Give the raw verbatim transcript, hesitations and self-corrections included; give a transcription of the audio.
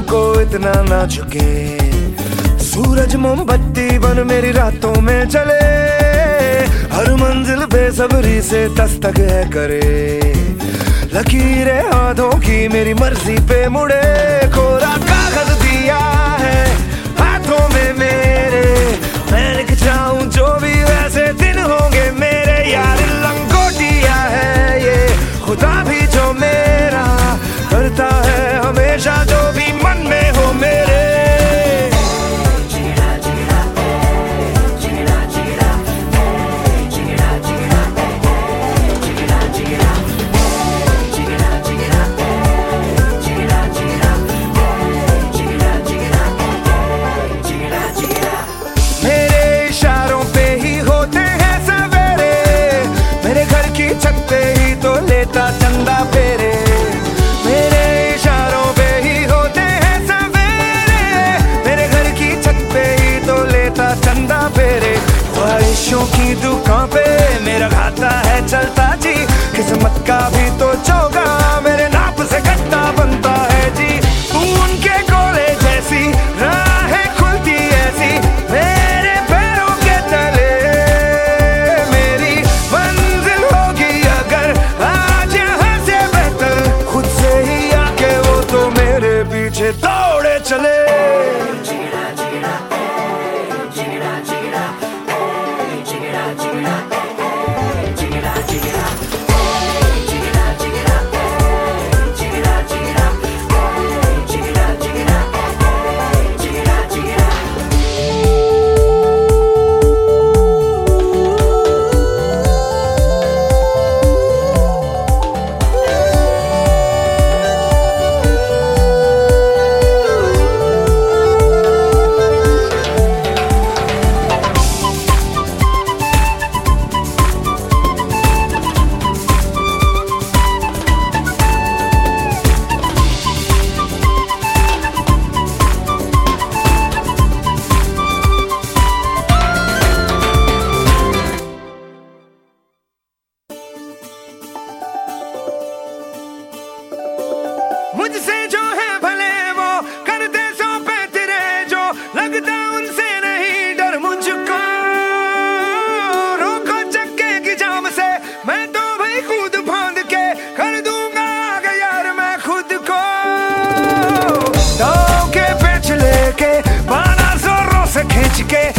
को इतना ना झुके। सूरज मोमबत्ती बन मेरी रातों में चले, हर मंजिल बेसब्री से दस्तक है करे। लकीरें हाथों की मेरी मर्जी पे मुड़े, कोरा कागज दिया है हाथों में मेरे। मैं लिख जाऊं जो भी वैसे दिन होंगे मेरे। यार लंगोटिया है ये खुदा भी जो मेरा करता है हमेशा जो भी मन में हो मेरे। चंदा फेरे मेरे इशारों पे ही होते हैं सवेरे। मेरे घर की छत पे ही तो लेता चंदा फेरे। ख्वाहिशों की दुकान पे मेरा खाता है चलता जी। किस्मत का भी तो चौका मेरे नाप से गट्टा बनता है जी। उनके कोले जैसी राहें खुलती ऐसी मेरे पैरों के तले। मेरी मंजिल होगी अगर पीछे दौड़े चले। मुझसे जो है भले वो करते सो पे तेरे जो लगता उनसे नहीं डर मुझको। रोको चक्के की जाम से मैं तो भाई खुद फांद के कर दूंगा आगे यार मैं खुद को। दाव के पेच लेके बाना जोरों से खींच के